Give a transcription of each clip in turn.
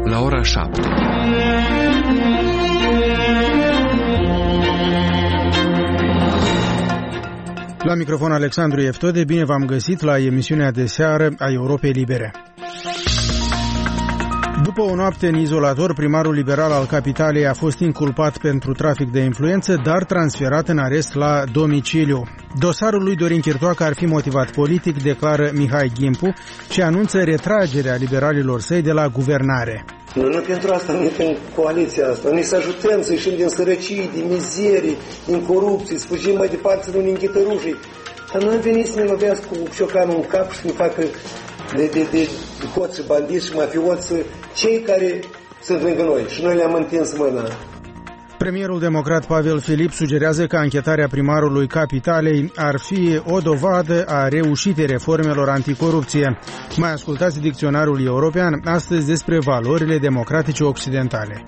la ora 7. La microfon Alexandru Eftode, bine v-am găsit la emisiunea de seară a Europei Libere. După o noapte în izolator, primarul liberal al capitalei a fost inculpat pentru trafic de influență, dar transferat în arest la domiciliu. Dosarul lui Dorin Chirtoacă ar fi motivat politic, declară Mihai Ghimpu, și anunță retragerea liberalilor săi de la guvernare. Noi nu pentru asta nu în coaliția asta. Noi să ajutăm să ieșim din sărăcii, din mizerii, din corupție, să fugim mai departe, să nu ne închită rușii. Dar noi am venit să ne lovească cu ciocanul în cap și să ne facă de hoți și bandiți și mafioți cei care sunt lângă noi. Și noi le-am întins mâna. Premierul democrat Pavel Filip sugerează că anchetarea primarului capitalei ar fi o dovadă a reușitei reformelor anticorupție. Mai ascultați dicționarul european astăzi despre valorile democratice occidentale.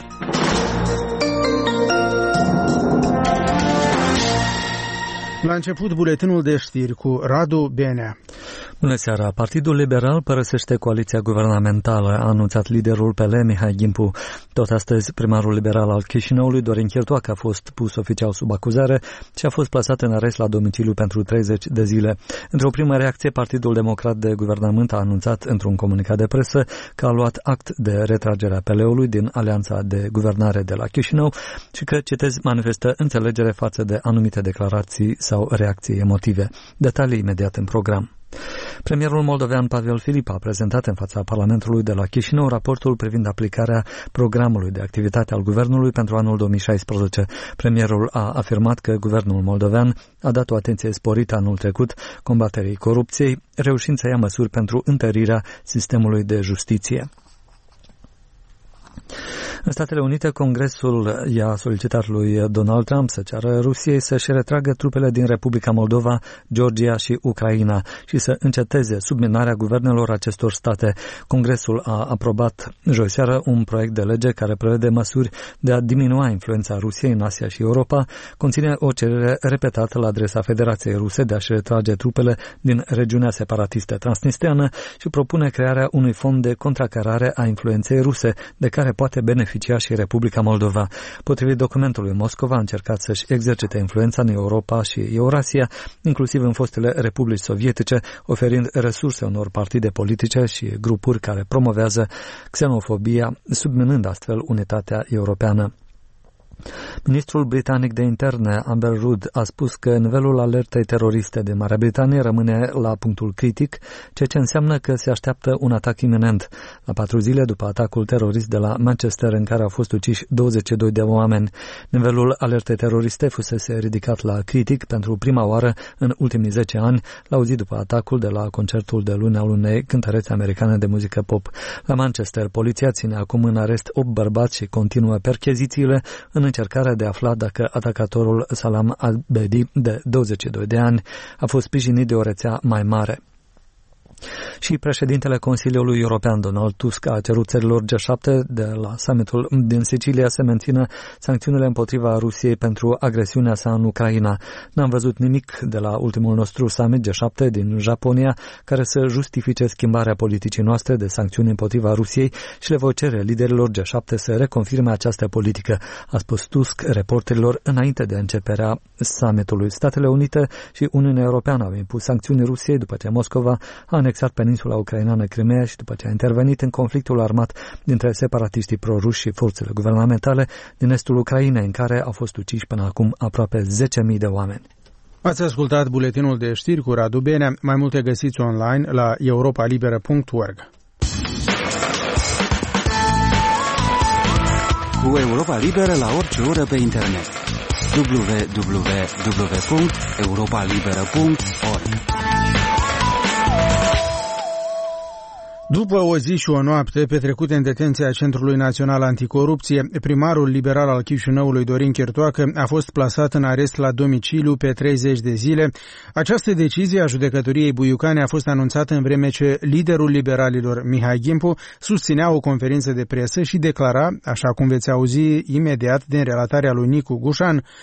La început, buletinul de știri cu Radu Benea. Bună seara! Partidul Liberal părăsește coaliția guvernamentală, a anunțat liderul PL, Mihai Ghimpu. Tot astăzi, primarul liberal al Chișinăului, Dorin Chirtoacă, a fost pus oficial sub acuzare și a fost plasat în arest la domiciliu pentru 30 de zile. Într-o primă reacție, Partidul Democrat de Guvernământ a anunțat într-un comunicat de presă că a luat act de retragerea PL-ului din Alianța de Guvernare de la Chișinău și că, citez, manifestă înțelegere față de anumite declarații sau reacții emotive. Detalii imediat în program. Premierul moldovean Pavel Filip a prezentat în fața Parlamentului de la Chișinău raportul privind aplicarea programului de activitate al guvernului pentru anul 2016. Premierul a afirmat că guvernul moldovean a dat o atenție sporită anul trecut combaterii corupției, reușind să ia măsuri pentru întărirea sistemului de justiție. În Statele Unite, Congresul i-a solicitat lui Donald Trump să ceară Rusiei să-și retragă trupele din Republica Moldova, Georgia și Ucraina și să înceteze subminarea guvernelor acestor state. Congresul a aprobat joiseară un proiect de lege care prevede măsuri de a diminua influența Rusiei în Asia și Europa, conține o cerere repetată la adresa Federației Ruse de a-și retrage trupele din regiunea separatistă transnistreană și propune crearea unui fond de contracarare a influenței ruse, de care poate beneficia și Republica Moldova. Potrivit documentului, Moscova a încercat să-și exercite influența în Europa și Eurasia, inclusiv în fostele republici sovietice, oferind resurse unor partide politice și grupuri care promovează xenofobia, subminând astfel unitatea europeană. Ministrul britanic de interne, Amber Rudd, a spus că nivelul alertei teroriste de Marea Britanie rămâne la punctul critic, ceea ce înseamnă că se așteaptă un atac iminent. La 4 zile după atacul terorist de la Manchester, în care au fost uciși 22 de oameni, nivelul alertei teroriste fusese ridicat la critic pentru prima oară în ultimii 10 ani, la o zi după atacul de la concertul de luni al unei cântărețe americane de muzică pop. La Manchester, poliția ține acum în arest 8 bărbați și continuă perchezițiile în încercarea de a afla dacă atacatorul Salam al-Bedi, de 22 de ani, a fost sprijinit de o rețea mai mare. Și președintele Consiliului European, Donald Tusk, a cerut țărilor G7 de la summitul din Sicilia să mențină sancțiunile împotriva Rusiei pentru agresiunea sa în Ucraina. N-am văzut nimic de la ultimul nostru summit G7 din Japonia care să justifice schimbarea politicii noastre de sancțiuni împotriva Rusiei și le voi cere liderilor G7 să reconfirme această politică, a spus Tusk reporterilor înainte de începerea summitului. Statele Unite și Uniunea Europeană au impus sancțiuni Rusiei după ce Moscova a anexat peninsula ucraineană Crimea și după ce a intervenit în conflictul armat dintre separatiștii proruși și forțele guvernamentale din estul Ucrainei, în care au fost uciși până acum aproape 10.000 de oameni. Ați ascultat buletinul de știri cu Radu Benea. Mai multe găsiți online la europalibera.org. Cu Europa Liberă la orice oră pe internet. www.europalibera.org. După o zi și o noapte petrecute în detenția Centrului Național Anticorupție, primarul liberal al Chișinăului, Dorin Chirtoacă, a fost plasat în arest la domiciliu pe 30 de zile. Această decizie a judecătoriei buiucane a fost anunțată în vreme ce liderul liberalilor, Mihai Ghimpu, susținea o conferință de presă și declara, așa cum veți auzi imediat din relatarea lui Nicu Gușan,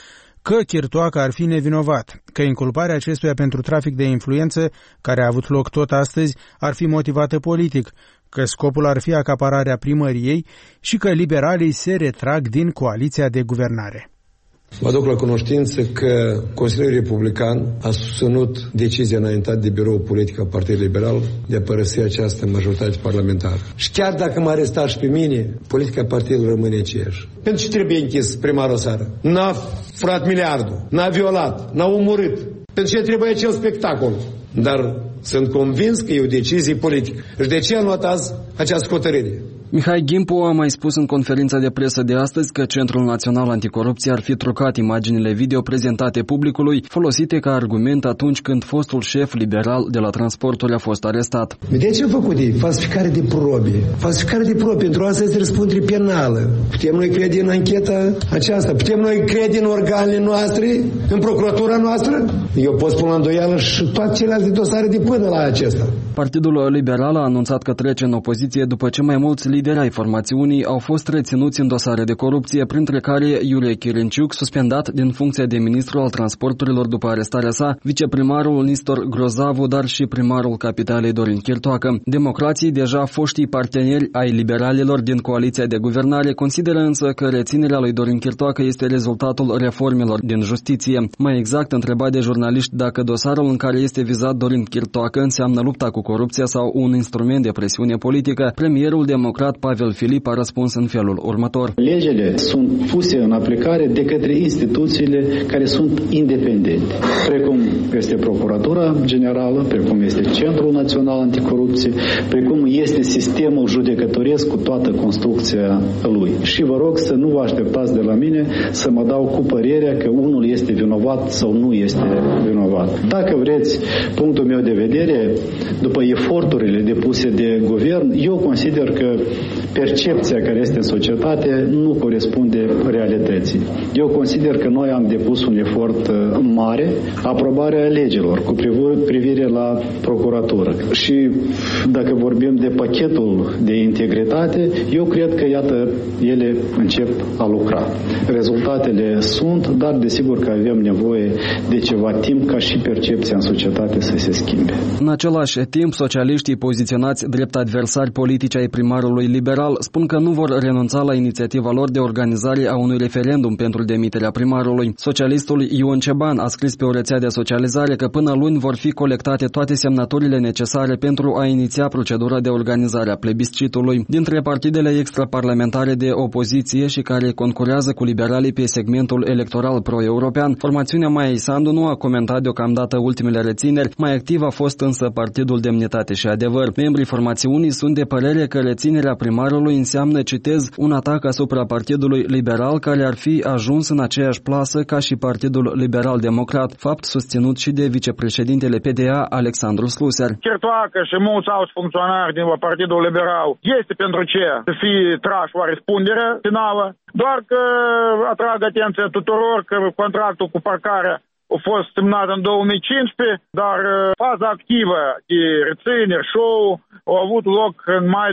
că Chirtoacă ar fi nevinovat, că inculparea acestuia pentru trafic de influență, care a avut loc tot astăzi, ar fi motivată politic, că scopul ar fi acapararea primăriei și că liberalii se retrag din coaliția de guvernare. Vă aduc la cunoștință că Consiliul Republican a susținut decizia înaintată de Biroul Politic al Partidului Liberal de a părăsi această majoritate parlamentară. Și chiar dacă m-a arestat și pe mine, politica partidului rămâne aceeași. Pentru ce trebuie închis primarul țară? N-a furat miliardul, n-a violat, n-a omorât. Pentru ce trebuie acel spectacol? Dar sunt convins că e o decizie politică. Și de ce a luat azi această hotărâre? Mihai Gimpu a mai spus în conferința de presă de astăzi că Centrul Național Anticorupție ar fi trucat imaginile video prezentate publicului, folosite ca argument atunci când fostul șef liberal de la transporturi a fost arestat. Vedeți ce a făcut ei? Falsificare de probe. Falsificare de probe. Pentru asta este răspundere penală. Putem noi crede în ancheta aceasta? Putem noi crede în organele noastre? În procuratura noastră? Eu pot spune la îndoială și toate celelalte dosare de până la acesta. Partidul Liberal a anunțat că trece în opoziție după ce mai mulți lideri ai formațiunii au fost reținuți în dosare de corupție, printre care Iulie Chirinciuc, suspendat din funcția de ministru al transporturilor după arestarea sa, viceprimarul Nistor Grozavu, dar și primarul capitalei Dorin Chirtoacă. Democrații, deja foștii parteneri ai liberalilor din coaliția de guvernare, consideră însă că reținerea lui Dorin Chirtoacă este rezultatul reformelor din justiție. Mai exact, întrebat de jurnaliști dacă dosarul în care este vizat Dorin Chirtoacă înseamnă lupta cu corupția sau un instrument de presiune politică, premierul democrat Pavel Filip a răspuns în felul următor. Legile sunt puse în aplicare de către instituțiile care sunt independente, precum este Procuratura Generală, precum este Centrul Național Anticorupție, precum este sistemul judecătoresc cu toată construcția lui. Și vă rog să nu vă așteptați de la mine să mă dau cu părerea că unul este vinovat sau nu este vinovat. Dacă vreți punctul meu de vedere, după eforturile depuse de guvern, eu consider că percepția care este în societate nu corespunde realității. Eu consider că noi am depus un efort mare, aprobarea legilor cu privire la procuratură. Și dacă vorbim de pachetul de integritate, eu cred că, iată, ele încep a lucra. Rezultatele sunt, dar desigur că avem nevoie de ceva timp ca și percepția în societate să se schimbe. În același timp, socialiștii poziționați drept adversari politici ai primarului liberal spun că nu vor renunța la inițiativa lor de organizare a unui referendum pentru demiterea primarului. Socialistul Ion Ceban a scris pe o rețea de socializare că până luni vor fi colectate toate semnăturile necesare pentru a iniția procedura de organizare a plebiscitului. Dintre partidele extraparlamentare de opoziție și care concurează cu liberalii pe segmentul electoral pro-european, formațiunea Maia Sandu nu a comentat deocamdată ultimele rețineri, mai activ a fost însă Partidul Demnitate și Adevăr. Membrii formațiunii sunt de părere că reținerea primarului înseamnă, citez, un atac asupra Partidului Liberal care ar fi ajuns în aceeași plasă ca și Partidul Liberal Democrat, fapt susținut și de vicepreședintele PDA Alexandru Sluser. Chirtoacă și mulți alți funcționari din Partidul Liberal este pentru ce să fie trași o răspundere finală, doar că atrag atenția tuturor că contractul cu parcarea a fost semnat în 2015, dar faza activă de rețineri, show, a avut loc în mai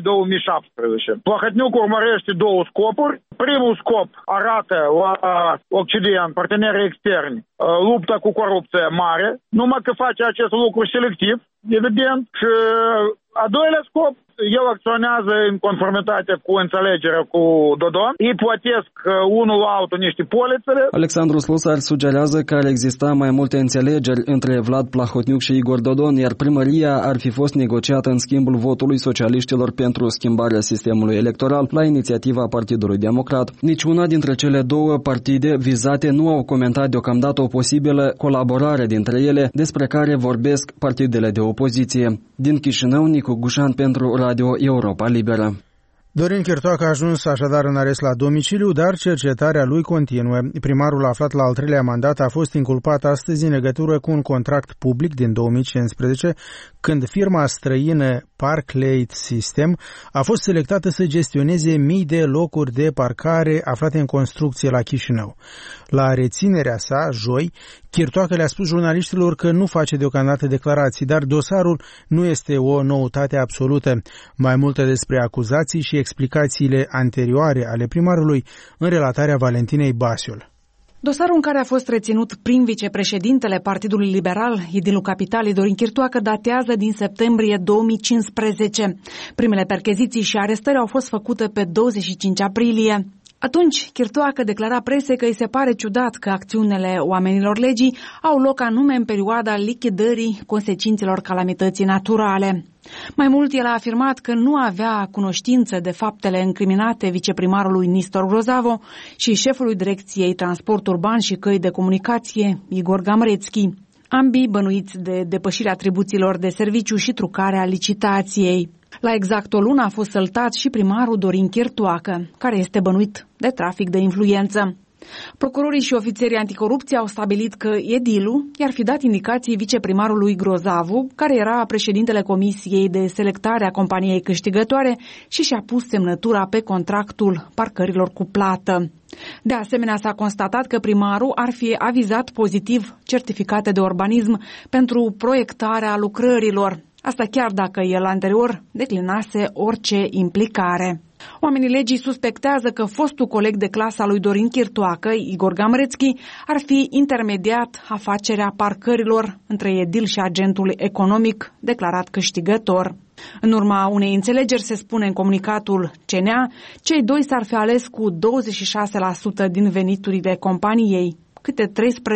2017. Plahotniuc urmărește două scopuri. Primul scop arată la Occident, partenerii externi, lupta cu corupția mare, numai că face acest lucru selectiv, evident, și a doilea scop, el acționează în conformitate cu înțelegerea cu Dodon. Ei plătesc unul altul niște polițele. Alexandru Slusar sugerează că ar exista mai multe înțelegeri între Vlad Plahotniuc și Igor Dodon, iar primăria ar fi fost negociată în schimbul votului socialiștilor pentru schimbarea sistemului electoral la inițiativa Partidului Democrat. Niciuna dintre cele două partide vizate nu au comentat deocamdată o posibilă colaborare dintre ele, despre care vorbesc partidele de opoziție. Din Chișinău, Nicu Gușan pentru Radio Europa Liberă. Dorin Chirtoacă a ajuns așadar în arest la domiciliu, dar cercetarea lui continuă. Primarul aflat la al treilea mandat a fost inculpat astăzi în legătură cu un contract public din 2015, când firma străină Parklate System a fost selectată să gestioneze mii de locuri de parcare aflate în construcție la Chișinău. La reținerea sa, joi, Chirtoacă le-a spus jurnaliștilor că nu face deocamdată declarații, dar dosarul nu este o noutate absolută. Mai multe despre acuzații și explicațiile anterioare ale primarului în relatarea Valentinei Basiul. Dosarul în care a fost reținut prim vicepreședintele Partidului Liberal, edilul Capitalei Dorin Chirtoacă, datează din septembrie 2015. Primele percheziții și arestări au fost făcute pe 25 aprilie. Atunci, Chirtoacă declara presei că îi se pare ciudat că acțiunile oamenilor legii au loc anume în perioada lichidării consecințelor calamității naturale. Mai mult, el a afirmat că nu avea cunoștință de faptele încriminate viceprimarului Nistor Grozavo și șefului Direcției Transport Urban și Căi de Comunicație, Igor Gamrețchi, ambii bănuiți de depășirea atribuțiilor de serviciu și trucarea licitației. La exact o lună a fost săltat și primarul Dorin Chirtoacă, care este bănuit de trafic de influență. Procurorii și ofițerii anticorupție au stabilit că edilul i-ar fi dat indicații viceprimarului Grozavu, care era președintele Comisiei de Selectare a companiei câștigătoare și și-a pus semnătura pe contractul parcărilor cu plată. De asemenea, s-a constatat că primarul ar fi avizat pozitiv certificate de urbanism pentru proiectarea lucrărilor. Asta chiar dacă el anterior declinase orice implicare. Oamenii legii suspectează că fostul coleg de clasă al lui Dorin Chirtoacă, Igor Gamrețchi, ar fi intermediat afacerea parcărilor între edil și agentul economic declarat câștigător. În urma unei înțelegeri, se spune în comunicatul CNA, cei doi s-ar fi ales cu 26% din veniturile companiei, câte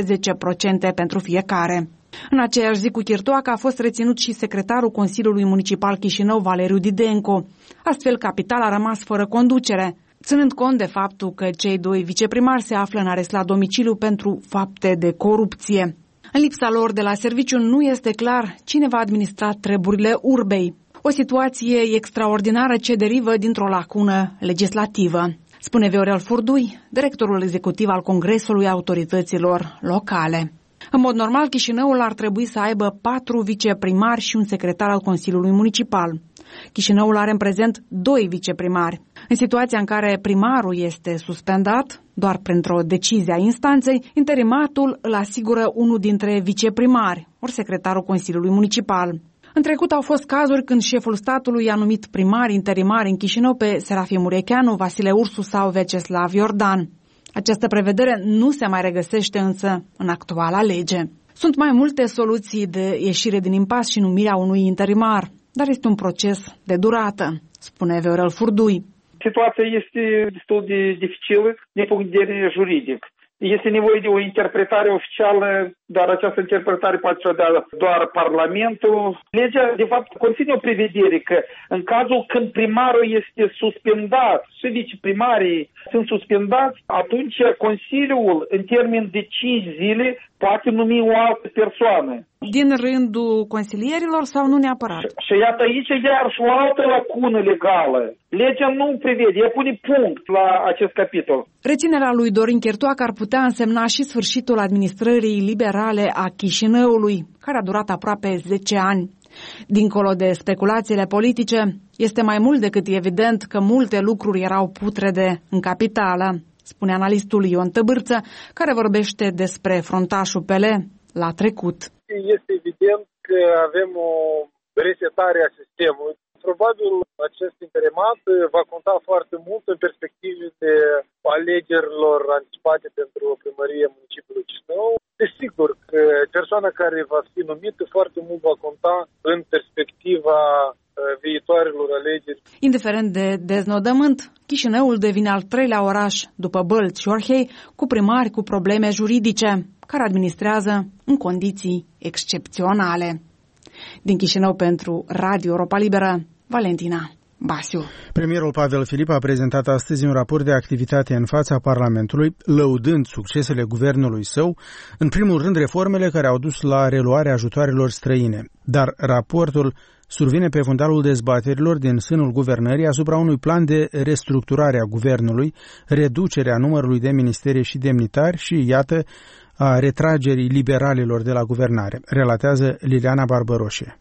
13% pentru fiecare. În aceeași zi cu Chirtoacă a fost reținut și secretarul Consiliului Municipal Chișinău, Valeriu Didenco. Astfel, capitala a rămas fără conducere, ținând cont de faptul că cei doi viceprimari se află în arest la domiciliu pentru fapte de corupție. În lipsa lor de la serviciu nu este clar cine va administra treburile urbei. O situație extraordinară ce derivă dintr-o lacună legislativă, spune Viorel Furdui, directorul executiv al Congresului Autorităților Locale. În mod normal, Chișinăul ar trebui să aibă 4 viceprimari și un secretar al Consiliului Municipal. Chișinăul are în prezent 2 viceprimari. În situația în care primarul este suspendat, doar printr-o decizie a instanței, interimatul îl asigură unul dintre viceprimari, ori secretarul Consiliului Municipal. În trecut au fost cazuri când șeful statului a numit primari interimari în Chișinău pe Serafim Urecheanu, Vasile Ursu sau Veceslav Iordan. Această prevedere nu se mai regăsește însă în actuala lege. Sunt mai multe soluții de ieșire din impas și numirea unui interimar, dar este un proces de durată, spune Viorel Furdui. Situația este destul de dificilă din punct de vedere juridic. Este nevoie de o interpretare oficială, dar această interpretare poate să dea doar Parlamentul. Legea, de fapt, conține o prevedere că în cazul când primarul este suspendat și viceprimarii sunt suspendați, atunci Consiliul, în termen de 5 zile, poate numi o altă persoană. Din rândul consilierilor sau nu neapărat? Și iată aici iar și o altă lacună legală. Legea nu prevede, ea pune punct la acest capitol. Reținerea lui Dorin Chirtoacă ar putea însemna și sfârșitul administrării liberale a Chișinăului, care a durat aproape 10 ani. Dincolo de speculațiile politice, este mai mult decât evident că multe lucruri erau putrede în capitală, spune analistul Ion Tăbârță, care vorbește despre frontașul PL la trecut. Este evident că avem o resetare a sistemului. Probabil acest interimat va conta foarte mult în perspective de alegerilor anticipate pentru primăria municipiului Chișinău. Desigur că persoana care va fi numită foarte mult va conta în perspectiva viitoarelor alegeri. Indiferent de deznodământ, Chișinăul devine al 3-lea oraș după Bălți și Orhei cu primari cu probleme juridice, care administrează în condiții excepționale. Din Chișinău pentru Radio Europa Liberă, Valentina Basiu. Premierul Pavel Filip a prezentat astăzi un raport de activitate în fața Parlamentului, lăudând succesele guvernului său, în primul rând reformele care au dus la reluarea ajutoarelor străine. Dar raportul survine pe fundalul dezbaterilor din sânul guvernării asupra unui plan de restructurare a guvernului, reducerea numărului de ministere și demnitari și, iată, a retragerii liberalilor de la guvernare, relatează Liliana Barbăroșe.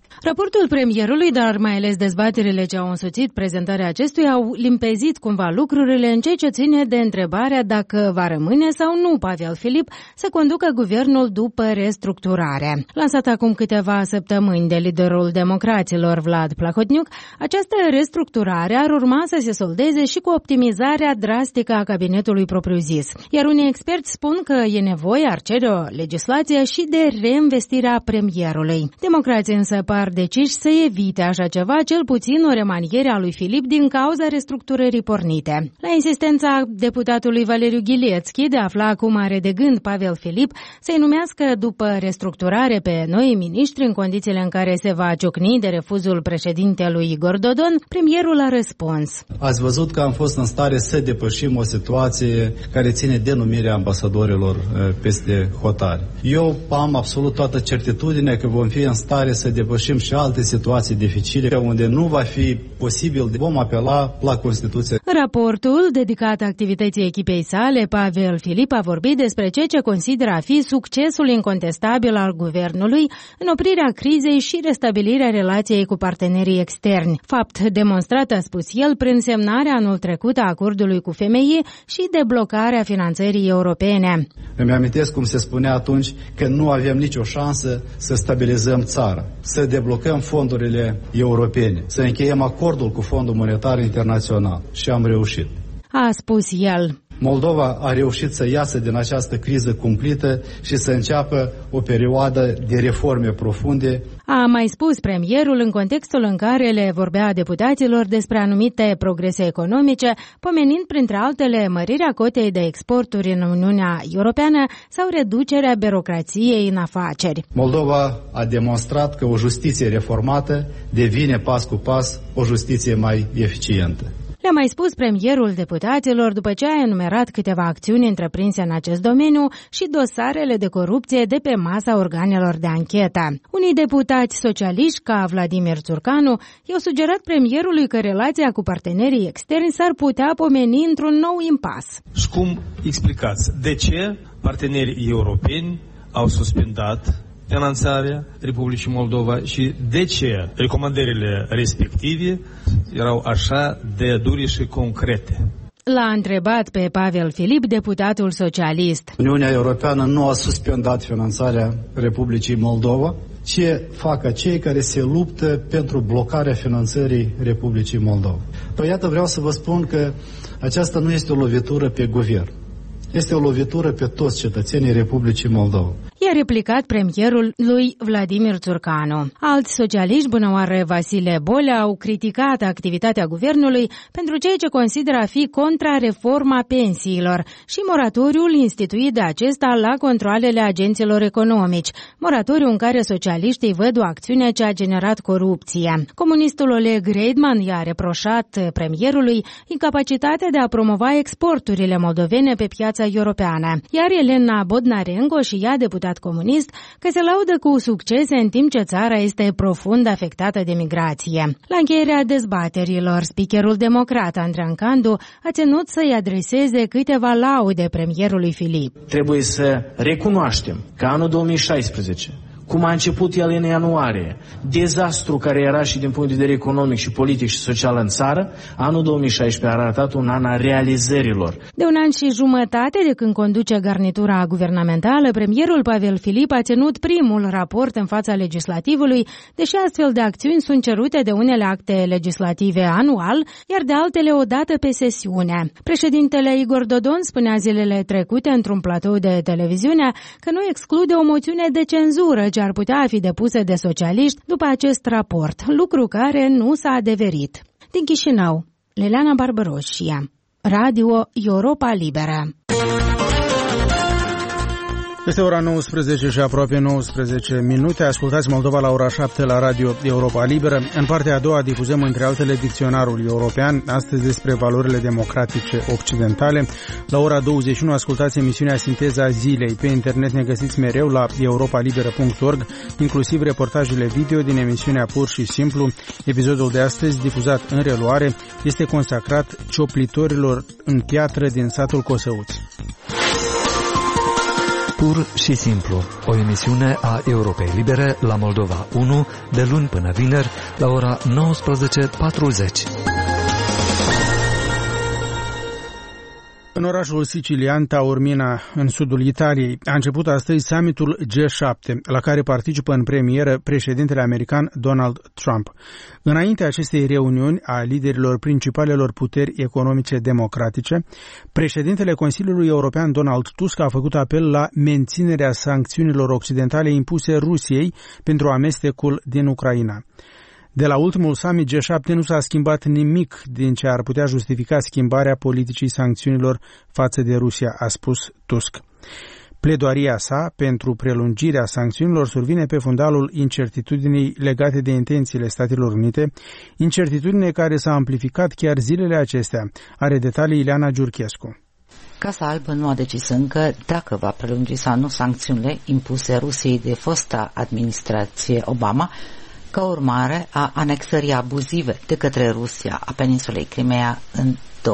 Raportul premierului, dar mai ales dezbaterile ce au însoțit prezentarea acestuia, au limpezit cumva lucrurile în ceea ce ține de întrebarea dacă va rămâne sau nu Pavel Filip să conducă guvernul după restructurare. Lansat acum câteva săptămâni de liderul democraților Vlad Plahotniuc, această restructurare ar urma să se soldeze și cu optimizarea drastică a cabinetului propriu-zis. Iar unii experți spun că e nevoie, ar cere o legislație și de reinvestirea premierului. Democrații însă par deciși să evite așa ceva, cel puțin o remaniere a lui Filip din cauza restructurării pornite. La insistența deputatului Valeriu Ghilețchi de a afla cum are de gând Pavel Filip să-i numească după restructurare pe noi miniștri în condițiile în care se va ciocni de refuzul președintelui Igor Dodon, premierul a răspuns. Ați văzut că am fost în stare să depășim o situație care ține de numirea ambasadorilor peste hotare. Eu am absolut toată certitudinea că vom fi în stare să depășim și alte situații dificile unde nu va fi posibil, vom apela la Constituție. În raportul dedicat activității echipei sale, Pavel Filip a vorbit despre ceea ce consideră a fi succesul incontestabil al guvernului în oprirea crizei și restabilirea relației cu partenerii externi. Fapt demonstrat, a spus el, prin semnarea anul trecut a acordului cu FMI și deblocarea finanțării europene. Îmi amintesc cum se spunea atunci că nu avem nicio șansă să stabilizăm țara, să deblocăm fondurile europene, să încheiem acordul cu Fondul Monetar Internațional și am reușit. A spus el. Moldova a reușit să iasă din această criză cumplită și să înceapă o perioadă de reforme profunde. A mai spus premierul în contextul în care le vorbea deputaților despre anumite progrese economice, pomenind printre altele mărirea cotei de exporturi în Uniunea Europeană sau reducerea birocrației în afaceri. Moldova a demonstrat că o justiție reformată devine pas cu pas o justiție mai eficientă. Le-a mai spus premierul deputaților după ce a enumerat câteva acțiuni întreprinse în acest domeniu și dosarele de corupție de pe masa organelor de anchetă. Unii deputați socialiști, ca Vladimir Țurcanu, i-au sugerat premierului că relația cu partenerii externi s-ar putea pomeni într-un nou impas. Și cum explicați de ce partenerii europeni au suspendat finanțarea Republicii Moldova și de ce recomandările respective erau așa de dure și concrete. L-a întrebat pe Pavel Filip, deputatul socialist. Uniunea Europeană nu a suspendat finanțarea Republicii Moldova. Ce fac cei care se luptă pentru blocarea finanțării Republicii Moldova? Păi iată, vreau să vă spun că aceasta nu este o lovitură pe guvern. Este o lovitură pe toți cetățenii Republicii Moldova. I-a replicat premierul lui Vladimir Țurcanu. Alți socialiști, bunăoară Vasile Bolea, au criticat activitatea guvernului pentru ceea ce consideră a fi contrareforma pensiilor și moratoriul instituit de acesta la controalele agenților economici, moratoriu în care socialiștii văd o acțiune ce a generat corupție. Comunistul Oleg Reidman i-a reproșat premierului incapacitatea de a promova exporturile moldovene pe piața europeană, iar Elena Bodnarenko și ea, deputat comunist, că se laudă cu succese în timp ce țara este profund afectată de migrație. La încheierea dezbaterilor, speakerul democrat Andrean Candu a ținut să-i adreseze câteva laude premierului Filip. Trebuie să recunoaștem că anul 2016, cum a început el în ianuarie, dezastru care era și din punct de vedere economic și politic și social în țară, anul 2016 a arătat un an a realizărilor. De un an și jumătate de când conduce garnitura guvernamentală, premierul Pavel Filip a ținut primul raport în fața legislativului, deși astfel de acțiuni sunt cerute de unele acte legislative anual, iar de altele o dată pe sesiune. Președintele Igor Dodon spunea zilele trecute într-un platou de televiziune că nu exclude o moțiune de cenzură ce ar putea fi depusă de socialiști după acest raport, lucru care nu s-a adeverit. Din Chișinău, Liliana Barbaroșia, Radio Europa Liberă. Este ora 19 și aproape 19 minute. Ascultați Moldova la ora 7 la Radio Europa Liberă. În partea a doua difuzăm între altele dicționarul european, astăzi despre valorile democratice occidentale. La ora 21 ascultați emisiunea Sinteza Zilei. Pe internet ne găsiți mereu la europalibera.org, inclusiv reportajele video din emisiunea Pur și Simplu. Episodul de astăzi, difuzat în reluare, este consacrat cioplitorilor în piatră din satul Cosăuți. Pur și simplu, o emisiune a Europei Libere la Moldova 1, de luni până vineri, la ora 19:40. În orașul sicilian Taormina, în sudul Italiei, a început astăzi summitul G7, la care participă în premieră președintele american Donald Trump. Înainte acestei reuniuni a liderilor principalelor puteri economice democratice, președintele Consiliului European Donald Tusk a făcut apel la menținerea sancțiunilor occidentale impuse Rusiei pentru amestecul din Ucraina. De la ultimul summit G7 nu s-a schimbat nimic din ce ar putea justifica schimbarea politicii sancțiunilor față de Rusia, a spus Tusk. Pledoaria sa pentru prelungirea sancțiunilor survine pe fundalul incertitudinii legate de intențiile Statelor Unite, incertitudine care s-a amplificat chiar zilele acestea. Are detalii Ileana Giurchescu. Casa Albă nu a decis încă dacă va prelungi sau nu sancțiunile impuse Rusiei de fosta administrație Obama, ca urmare a anexării abuzive de către Rusia a peninsulei Crimea în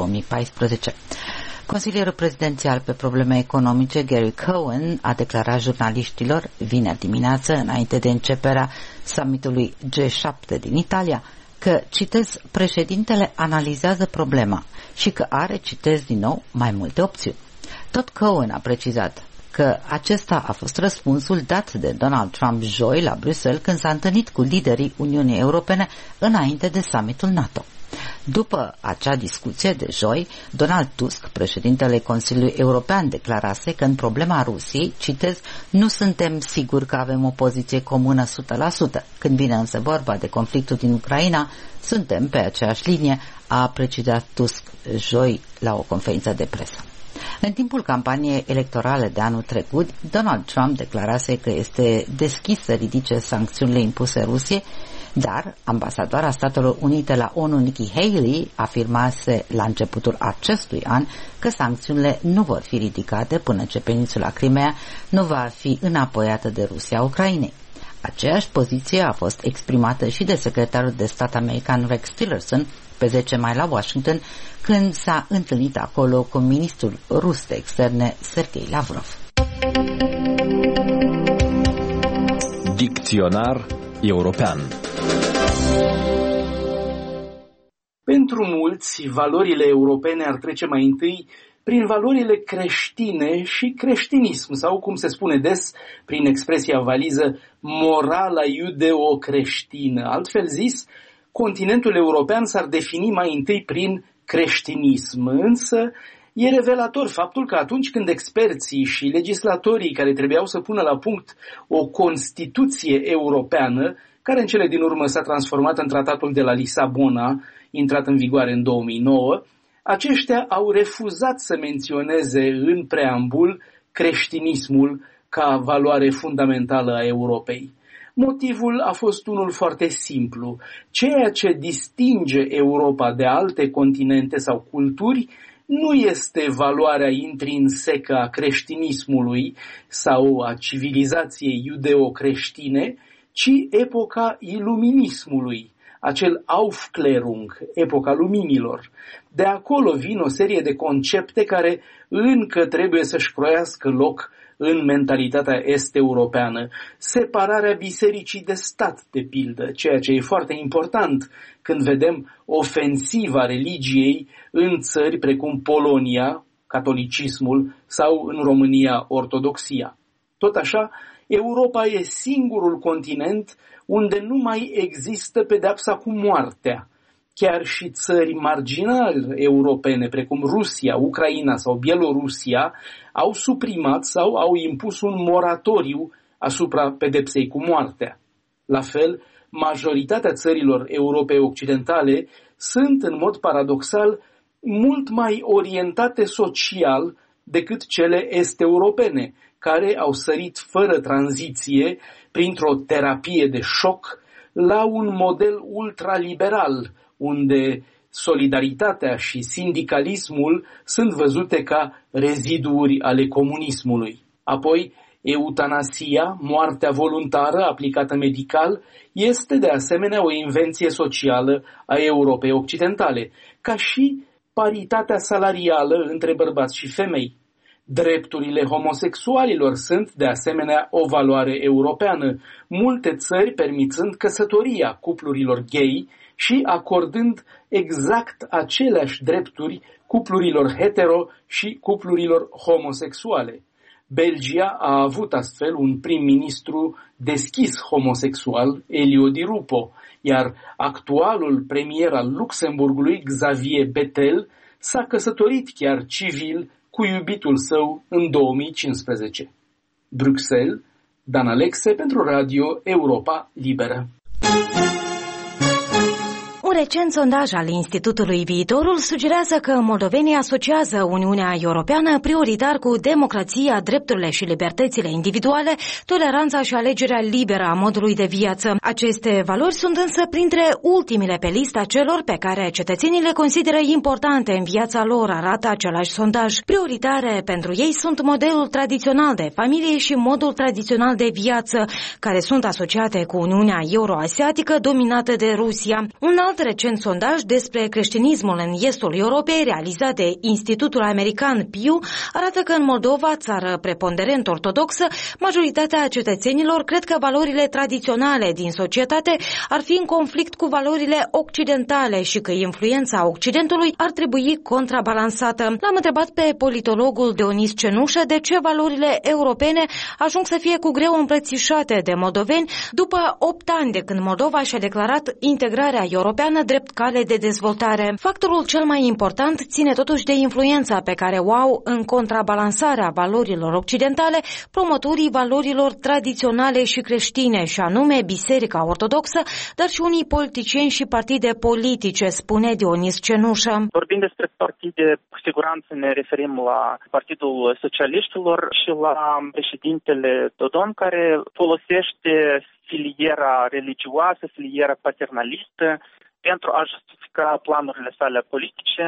2014. Consilierul prezidențial pe probleme economice, Gary Cohen, a declarat jurnaliștilor vineri dimineață, înainte de începerea summitului G7 din Italia, că, citez, președintele analizează problema și că are, citez din nou, mai multe opțiuni. Tot Cohen a precizat că acesta a fost răspunsul dat de Donald Trump joi la Bruxelles când s-a întâlnit cu liderii Uniunii Europene înainte de summitul NATO. După acea discuție de joi, Donald Tusk, președintele Consiliului European, declarase că în problema Rusiei, citez, nu suntem siguri că avem o poziție comună 100%. Când vine însă vorba de conflictul din Ucraina, suntem pe aceeași linie, a precizat Tusk joi la o conferință de presă. În timpul campaniei electorale de anul trecut, Donald Trump declarase că este deschis să ridice sancțiunile impuse Rusiei, dar ambasadoara Statelor Unite la ONU, Nikki Haley, afirmase la începutul acestui an că sancțiunile nu vor fi ridicate până ce peninsula Crimea nu va fi înapoiată de Rusia Ucrainei. Aceeași poziție a fost exprimată și de secretarul de stat american Rex Tillerson pe 10 mai la Washington, când s-a întâlnit acolo cu ministrul rus de externe Sergei Lavrov. Dicționar european. Pentru mulți, valorile europene ar trece mai întâi prin valorile creștine și creștinism, sau, cum se spune des, prin expresia valiză, morala iudeo-creștină. Altfel zis, continentul european s-ar defini mai întâi prin creștinism, însă e revelator faptul că atunci când experții și legislatorii care trebuiau să pună la punct o Constituție europeană, care în cele din urmă s-a transformat în Tratatul de la Lisabona, intrat în vigoare în 2009, aceștia au refuzat să menționeze în preambul creștinismul ca valoare fundamentală a Europei. Motivul a fost unul foarte simplu. Ceea ce distinge Europa de alte continente sau culturi nu este valoarea intrinsecă a creștinismului sau a civilizației iudeo-creștine, ci epoca iluminismului, acel Aufklärung, epoca luminilor. De acolo vin o serie de concepte care încă trebuie să-și croiască loc în mentalitatea est-europeană. Separarea bisericii de stat, de pildă, ceea ce e foarte important când vedem ofensiva religiei în țări precum Polonia, catolicismul, sau în România, ortodoxia. Tot așa, Europa e singurul continent unde nu mai există pedeapsa cu moartea. Chiar și țări marginale europene, precum Rusia, Ucraina sau Bielorusia, au suprimat sau au impus un moratoriu asupra pedepsei cu moartea. La fel, majoritatea țărilor Europei Occidentale sunt, în mod paradoxal, mult mai orientate social decât cele est-europene, care au sărit fără tranziție printr-o terapie de șoc la un model ultraliberal, unde solidaritatea și sindicalismul sunt văzute ca reziduuri ale comunismului. Apoi, eutanasia, moartea voluntară aplicată medical, este de asemenea o invenție socială a Europei Occidentale, ca și paritatea salarială între bărbați și femei. Drepturile homosexualilor sunt, de asemenea, o valoare europeană, multe țări permițând căsătoria cuplurilor gay și acordând exact aceleași drepturi cuplurilor hetero și cuplurilor homosexuale. Belgia a avut astfel un prim-ministru deschis homosexual, Elio Di Rupo, iar actualul premier al Luxemburgului, Xavier Bettel, s-a căsătorit chiar civil cu iubitul său în 2015. Bruxelles, Dan Alexe pentru Radio Europa Liberă. Un recent sondaj al Institutului Viitorul sugerează că moldovenii asociază Uniunea Europeană prioritar cu democrația, drepturile și libertățile individuale, toleranța și alegerea liberă a modului de viață. Aceste valori sunt însă printre ultimele pe lista celor pe care cetățenii le consideră importante în viața lor, arată același sondaj. Prioritare pentru ei sunt modelul tradițional de familie și modul tradițional de viață, care sunt asociate cu Uniunea Euroasiatică dominată de Rusia. Un alt recent sondaj despre creștinismul în estul Europei, realizat de Institutul American Pew, arată că în Moldova, țară preponderent ortodoxă, majoritatea cetățenilor cred că valorile tradiționale din societate ar fi în conflict cu valorile occidentale și că influența Occidentului ar trebui contrabalansată. L-am întrebat pe politologul Dionis Cenușă de ce valorile europene ajung să fie cu greu îmbrățișate de moldoveni după 8 ani de când Moldova și-a declarat integrarea europeană drept cale de dezvoltare. Factorul cel mai important ține totuși de influența pe care o au în contrabalansarea valorilor occidentale promotorii valorilor tradiționale și creștine, și anume Biserica Ortodoxă, dar și unii politicieni și partide politice, spune Dionis Cenușă. Vorbind despre partide, cu siguranță ne referim la Partidul Socialiștilor și la președintele Dodon, care folosește filiera religioasă, filiera paternalistă, pentru a justifica planurile sale politice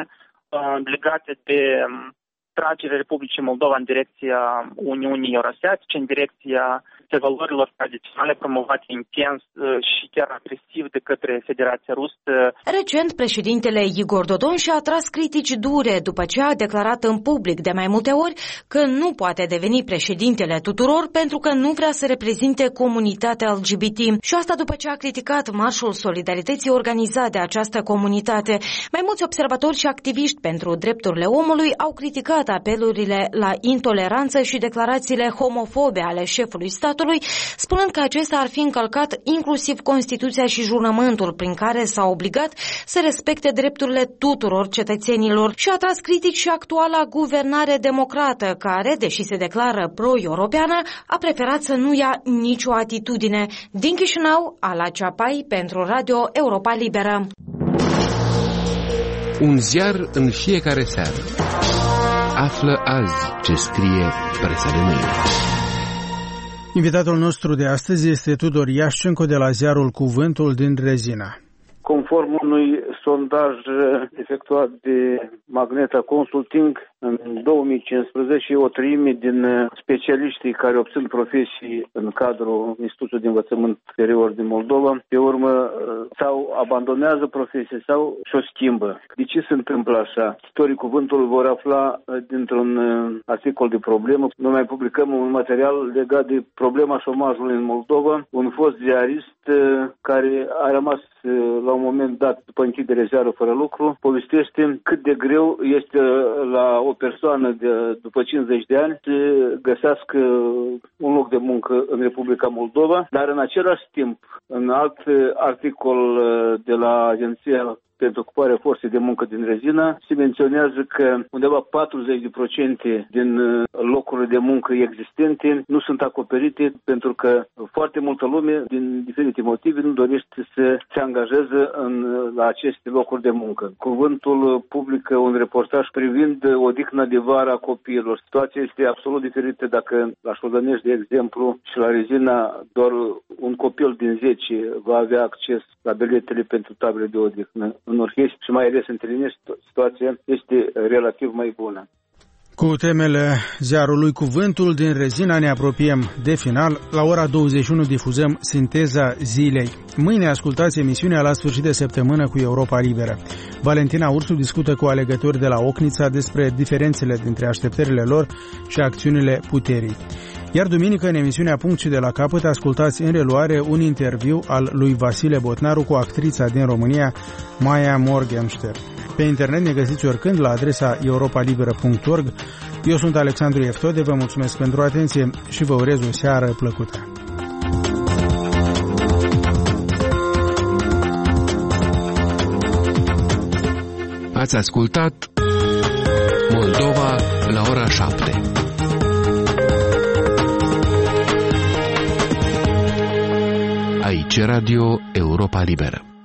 legate de tragerea Republicii Moldova în direcția Uniunii Eurasiatice, în direcția valorilor tradiționale promovate intens și chiar agresiv de către Federația Rusă. Recent, președintele Igor Dodon și-a tras critici dure după ce a declarat în public de mai multe ori că nu poate deveni președintele tuturor pentru că nu vrea să reprezinte comunitatea LGBT. Și asta după ce a criticat Marșul Solidarității organizat de această comunitate. Mai mulți observatori și activiști pentru drepturile omului au criticat apelurile la intoleranță și declarațiile homofobe ale șefului statului, spunând că acesta ar fi încălcat inclusiv Constituția și jurământul prin care s-a obligat să respecte drepturile tuturor cetățenilor. Și a tras critic și actuala guvernare democrată, care, deși se declară pro-europeană, a preferat să nu ia nicio atitudine. Din Chișinău, Ala Ceapai pentru Radio Europa Liberă. Un ziar în fiecare seară. Află azi ce scrie presa de mâine. Invitatul nostru de astăzi este Tudor Iașcenco de la ziarul Cuvântul din Rezina. Conform unui sondaj efectuat de Magneta Consulting în 2015, o treime din specialiștii care obțin profesii în cadrul Institutului de Învățământ Superior din Moldova, pe urmă sau abandonează profesia sau și-o schimbă. De ce se întâmplă așa? Cititorii Cuvântului vor afla dintr-un articol de problemă. Noi mai publicăm un material legat de problema șomajului în Moldova. Un fost ziarist care a rămas la un moment dat după închidere ziarul fără lucru, povestește cât de greu este la o persoană după 50 de ani să găsească un loc de muncă în Republica Moldova, dar în același timp, în alt articol de la Agenția pentru ocuparea forței de muncă din Rezina, se menționează că undeva 40% din locurile de muncă existente nu sunt acoperite pentru că foarte multă lume, din diferite motive, nu dorește să se angajeze la aceste locuri de muncă. Cuvântul publică un reportaj privind odihna de vară a copiilor. Situația este absolut diferită dacă la Șodănești, de exemplu, și la Rezina doar un copil din 10 va avea acces la biletele pentru tabele de odihnă. În Orhei și mai ales în Tărinești, situația este relativ mai bună. Cu temele ziarului Cuvântul din Rezina ne apropiem de final. La ora 21 difuzăm Sinteza zilei. Mâine ascultați emisiunea La sfârșit de săptămână cu Europa Liberă. Valentina Ursu discută cu alegători de la Ochnița despre diferențele dintre așteptările lor și acțiunile puterii. Iar duminică, în emisiunea Punct și de la capăt, ascultați în reluare un interviu al lui Vasile Botnaru cu actrița din România, Maia Morgenstern. Pe internet ne găsiți oricând la adresa europalibera.org. Eu sunt Alexandru Eftode, vă mulțumesc pentru atenție și vă urez o seară plăcută. Ați ascultat Moldova la ora 7. Aici Radio Europa Liberă.